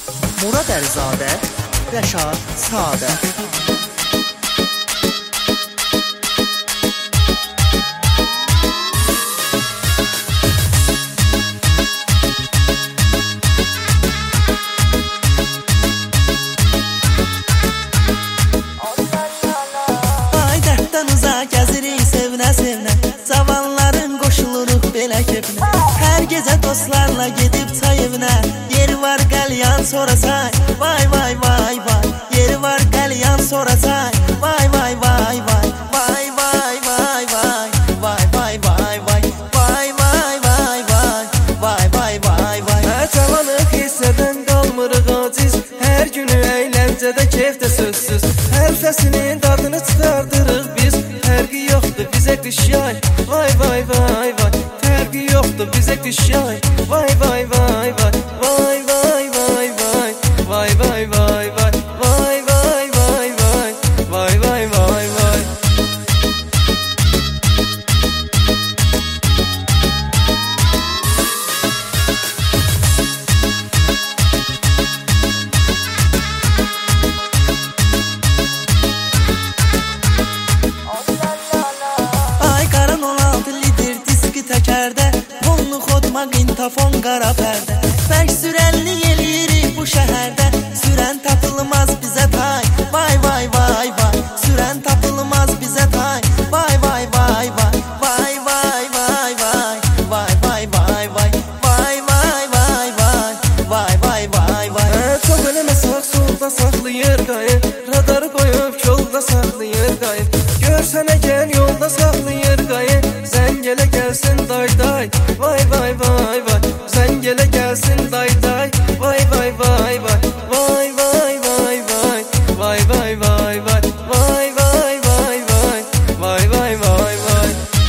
Murad Əlizadə, Rəşad Sadə. Ay dərddən uzaq gəzirik sevinə-sevinə, cavanların qoşuluruq belə keyfinə. Hər gecə dostlarla gedib çay evinə, yeri var qəlyan sonra çay, vay vay vay vay. Yeri var qəlyan sonra çay, vay vay vay vay. Vay vay vay vay, vay vay vay vay. Vay vay vay vay, vay vay vay vay. Cavanıq hissədən qalmırıq aciz, hər günü əyləncədə keyfdə sözsüz. Hər fəsinin dadını çıxardırıq biz, fərqi yoxdur bizə qış yay. Vay vay vay vay, fərqi yoxdur bizə qış yay. Vay vay vay vay, vay vay vay vay. Vay vay vay vay, vay vay vay vay. Vay vay vay vay. Ay qaran 16 lider diski təkərdə, Onlu xodma qintafon qara pərdə. Bərk sürəlli eləyirik bu şəhərdə, sürən tapılmaz bizə tay. Vay vay vay vay, sürən tapılmaz bizə tay. Vay vay vay vay, vay vay vay vay. Vay vay vay vay, vay vay vay vay. Vay vay vay vay. Çox eləmə sağ solda saxlayır qayı, radarı qoyub yolda saxlayır qayı. Görsən əgər yolda saxlayır qayı, zəng elə gəlsin day day. Vay vay vay vay, zəng elə gəlsin day day. Vay vay vay vay, vay vay vay vay. Vay vay vay vay, vay vay vay vay. Vay vay vay vay.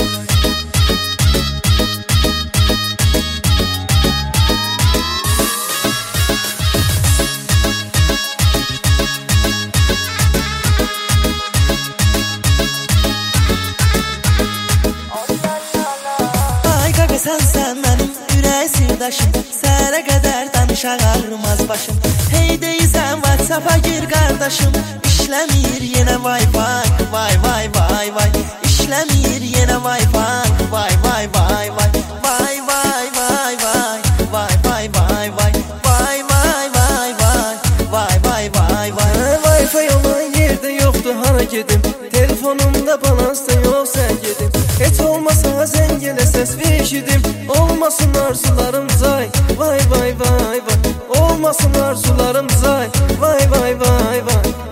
Ay qaqa sən mənim ürək sirdaşım, səhərə qədər danışaq ağrımaz başım. Hey deyirsən WhatsApp-a gir qardaşım, işləmir yenə Wi-Fi. Vay vay vay vay, işləmir yenə Wi-Fi. Vay vay vay vay, vay vay vay vay. Vay vay vay vay, vay vay vay vay. Vay vay vay vay. Wi-Fi olan yerdə yoxdur hara gedim, telefonumda balans da yox sən gedim. Heç olmasa zəng elə səs eşidim, olmasın arzularım zay. Vay vay vay vay, olmasın arzularım zay. Vay vay vay vay.